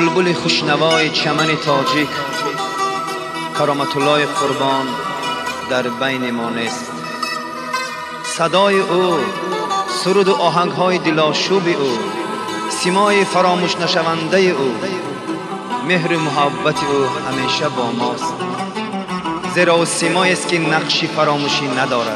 بلبل خوشنوای چمن تاجیک کرامت الله قربان در بین ما نیست. صدای او، سرود و آهنگ های دلاشوب او، سیمای فراموش نشونده او، مهر محبت او همیشه با ماست، زیرا او سیمایی است که نقشی فراموشی ندارد.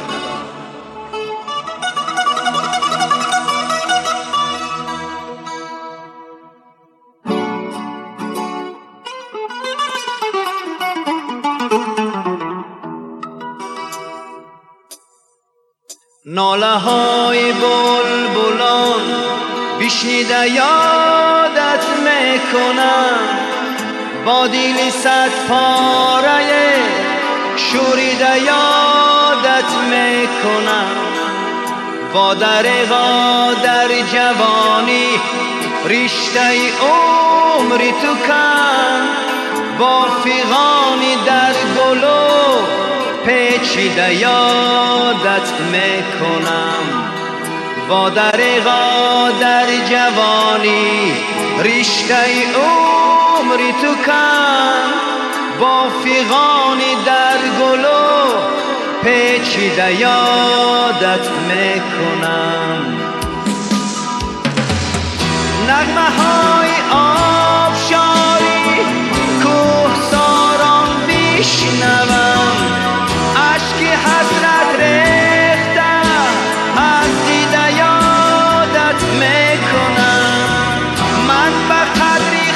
ناله های بلبلان بشنیده یادت میکنم، با دل صد پاره شوریده یادت میکنم. با دریغا در جوانی رشته عمری تو کن، با فیغانی در گلو پیچیده یادت میکنم. با دریغا در جوانی رشته عمری تو کن، با فیغانی در گلو پیچیده یادت میکنم. نغمه های آبشاری کوه ساران بشنوم، اشکی حسرت ریخته از دیده یادت میکنم. من به قدری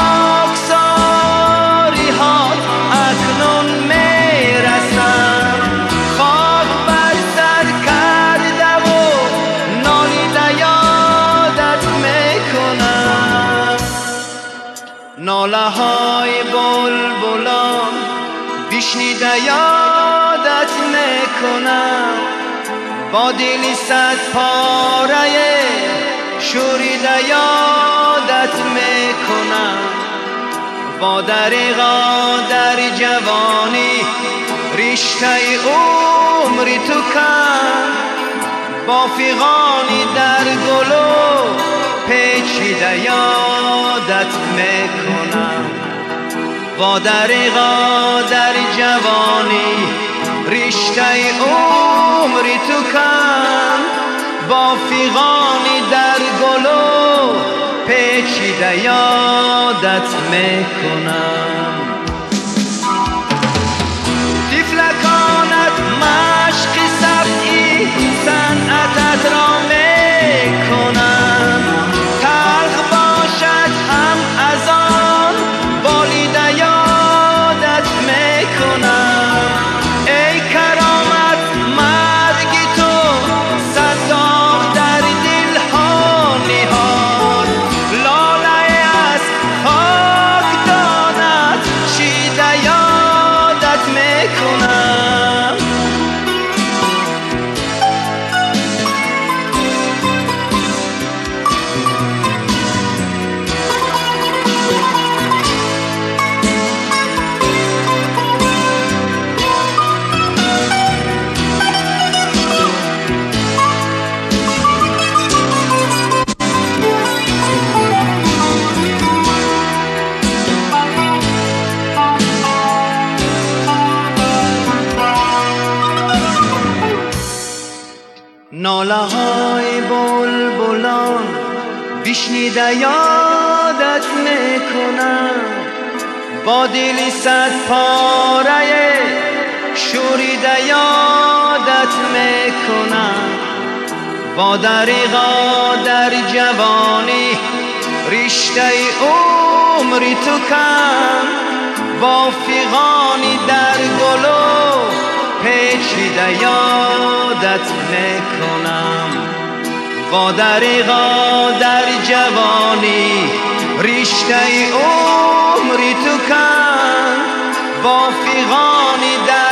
خاکساری ها اکنون میرسم، خاک بر سر کرده و نالیده یادت میکنم. ناله های بلبلان بشنیده یادت میکنم، با دل صد پاره شوریده یادت میکنم. با دریغا در جوانی رشته عمری تو کن، با فیغانی در گلو پیچیده یادت میکنم. با دریغا در جوانی رشته عمری تو کن، با فیغانی در گلو پیچیده یادت میکنم. طفلکانت مشق سبعی صنعتت را میکنم، تلخ باشد هم از آن بالیده یادت میکنم. ای کرامت مرگی تو صد داغ در دل ها نهاد، لاله از خاک دانت چیده یادت میکنم. ناله های بلبلان بشنیده یادت میکنم، با دل صد پاره شوریده یادت میکنم. با دریغا در جوانی رشته عمری تو کن، با فیغانی در گلو پیچیده یادت میکنم. با دریغا در جوانی رشته عمری تو کن، با فیغانی در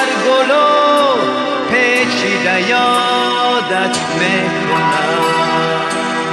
گلو پیچیده یادت میکنم.